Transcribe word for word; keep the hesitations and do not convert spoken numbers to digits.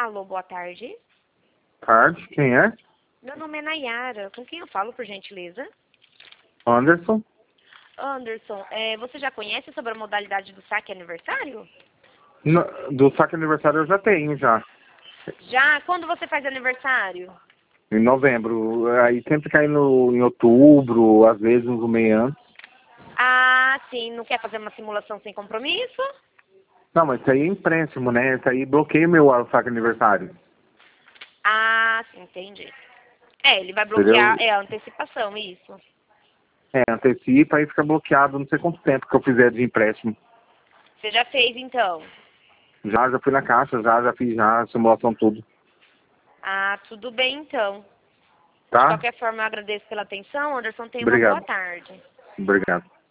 Alô, boa tarde. Tarde, quem é? Meu nome é Nayara. Com quem eu falo, por gentileza? Anderson. Anderson, é, você já conhece sobre a modalidade do saque aniversário? No- do saque aniversário eu já tenho, já. Já? Quando você faz aniversário? Em novembro. Aí sempre cai no, em outubro, às vezes um meio antes. Ah, sim. Não quer fazer uma simulação sem compromisso? Não, mas isso aí é empréstimo, né? Isso aí bloqueia meu saque aniversário. Ah, sim, entendi. É, ele vai bloquear, Entendeu? é a antecipação, isso. É, antecipa e fica bloqueado não sei quanto tempo que eu fizer de empréstimo. Você já fez, então? Já, já fui na caixa, já, já fiz já a simulação tudo. Ah, tudo bem, então. De Tá? qualquer forma, eu agradeço pela atenção. Anderson, tenha uma boa Obrigado. tarde. Obrigado.